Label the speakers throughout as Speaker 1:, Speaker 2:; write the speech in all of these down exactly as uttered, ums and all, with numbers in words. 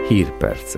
Speaker 1: Hírpercek.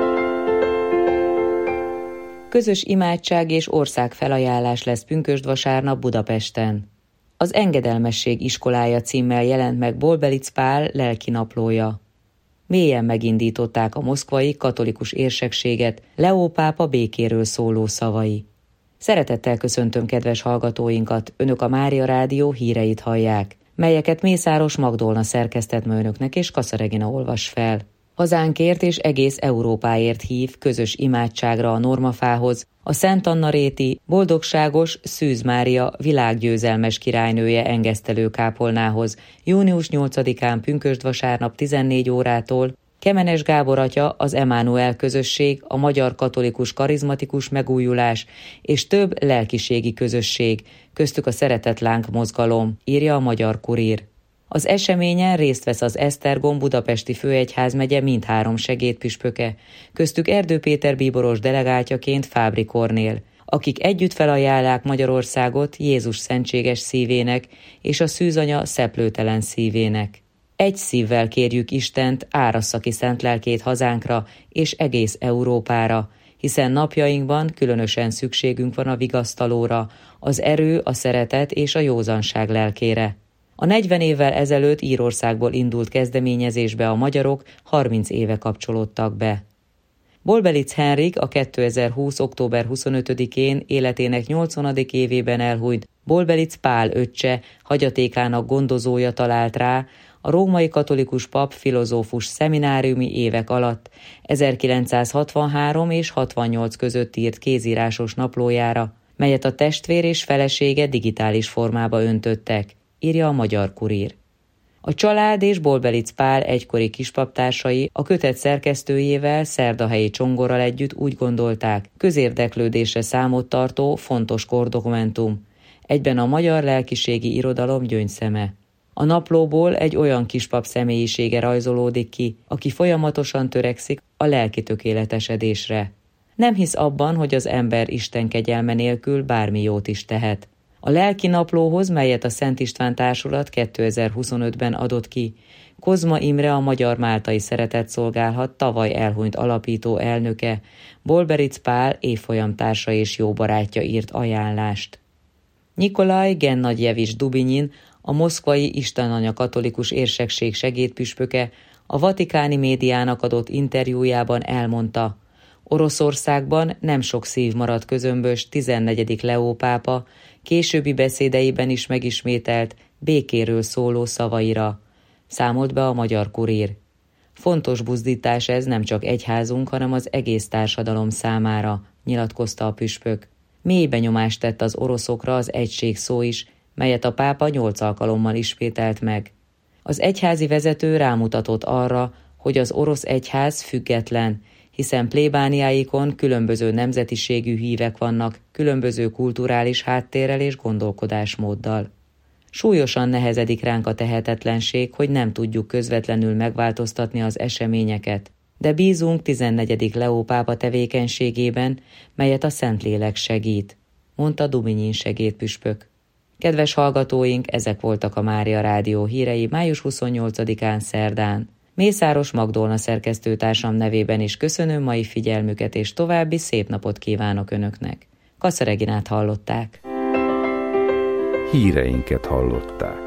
Speaker 2: Közös imádság és országfelajánlás lesz pünkösdvasárnap Budapesten. Az Engedelmesség iskolája címmel jelent meg Bolbelic Pál lelkinaplója. Mélyen megindították a moszkvai katolikus érsekséget Leó pápa békéről szóló szavai. Szeretettel köszöntöm kedves hallgatóinkat, önök a Mária Rádió híreit hallják, melyeket Mészáros Magdolna szerkesztett ma önöknek és Kassa Regina olvas fel. Hazánkért és egész Európáért hív közös imádságra a Normafához a Szent Anna-réti boldogságos Szűz Mária világgyőzelmes királynője engesztelő kápolnához június nyolcadikán pünkösdvasárnap tizennégy órától Kemenes Gábor atya, az Emánuel közösség, a Magyar Katolikus Karizmatikus Megújulás és több lelkiségi közösség, köztük a Szeretetlánk mozgalom, írja a Magyar Kurír. Az eseményen részt vesz az Esztergom budapesti főegyházmegye mindhárom segédpüspöke, köztük Erdő Péter bíboros delegáltjaként Fábri Kornél, akik együtt felajánlják Magyarországot Jézus szentséges szívének és a szűzanya szeplőtelen szívének. Egy szívvel kérjük Istent, árassza ki szent lelkét hazánkra és egész Európára, hiszen napjainkban különösen szükségünk van a vigasztalóra, az erő, a szeretet és a józanság lelkére. A negyven évvel ezelőtt Írországból indult kezdeményezésbe a magyarok harminc éve kapcsolódtak be. Bolbelic Henrik a kétezer-húsz. október huszonötödikén életének nyolcvanadik évében elhunyt Bolbelic Pál öccse, hagyatékának gondozója talált rá a római katolikus pap filozófus szemináriumi évek alatt ezerkilencszázhatvanhárom és hatvannyolc között írt kézírásos naplójára, melyet a testvér és felesége digitális formába öntöttek, írja a Magyar Kurír. A család és Bolbelic Pál egykori kispaptársai a kötet szerkesztőjével, Szerdahelyi Csongorral együtt úgy gondolták, közérdeklődésre számot tartó fontos kordokumentum, egyben a magyar lelkiségi irodalom gyöngyszeme. A naplóból egy olyan kispap személyisége rajzolódik ki, aki folyamatosan törekszik a lelki tökéletesedésre. Nem hisz abban, hogy az ember Isten kegyelme nélkül bármi jót is tehet. A lelki naplóhoz, melyet a Szent István Társulat kétezer-huszonötben adott ki, Kozma Imre, a Magyar Máltai Szeretetszolgálat tavaly elhunyt alapító elnöke, Bolbelic Pál évfolyamtársa és jó barátja írt ajánlást. Nikolaj Gennadjevics Dubinyin, a moszkvai Istenanya katolikus érsekség segédpüspöke, a vatikáni médiának adott interjújában elmondta, Oroszországban nem sok szív maradt közömbös tizennegyedik Leó pápa későbbi beszédeiben is megismételt békéről szóló szavaira, számolt be a Magyar Kurír. Fontos buzdítás ez nem csak egyházunk, hanem az egész társadalom számára, nyilatkozta a püspök. Mély benyomást tett az oroszokra az egység szó is, melyet a pápa nyolc alkalommal ismételt meg. Az egyházi vezető rámutatott arra, hogy az orosz egyház független, hiszen plébániáikon különböző nemzetiségű hívek vannak, különböző kulturális háttérrel és gondolkodásmóddal. Súlyosan nehezedik ránk a tehetetlenség, hogy nem tudjuk közvetlenül megváltoztatni az eseményeket, de bízunk tizennegyedik Leó pápa tevékenységében, melyet a Szentlélek segít, mondta Dubinyin segédpüspök. Kedves hallgatóink, ezek voltak a Mária Rádió hírei május huszonnyolcadikán szerdán. Mészáros Magdolna szerkesztőtársam nevében is köszönöm mai figyelmüket, és további szép napot kívánok önöknek. Kassa Reginát hallották.
Speaker 1: Híreinket hallották.